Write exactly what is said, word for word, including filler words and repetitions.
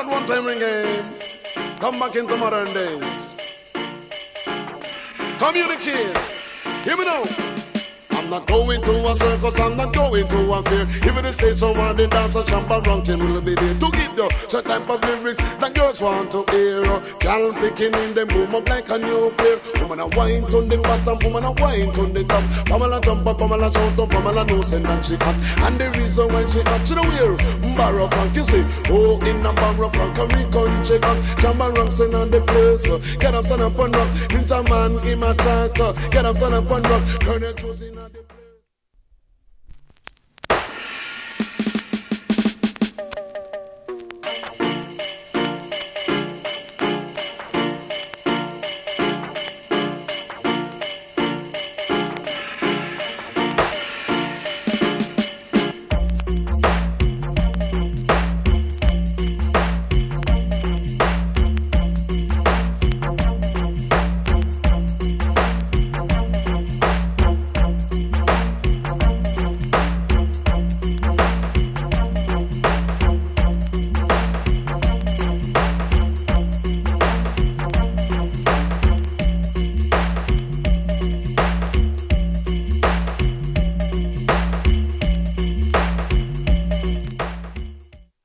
that one time game. Come back into modern days. Communicate. Hear me now. I'm not going to a circus, I'm not going to a fair. Even the stage someone the dance a champa ranking will be there to give you certain type of lyrics that girls want to hear. Girl picking in them boom up like a new pair. Woman a wine on the bottom, woman a wine on the top. Pamela jump up, Pamela shout up, Pamela knows and that she hot. And the reason why she hot, she don't wear Barrow Frank, you see. Oh, in a Barrow Frank, a recon check up. Champa ranks in on the place. Get up, stand up and rock. Winter man, him a chat. Get up, stand up and rock. Turn your toes in on the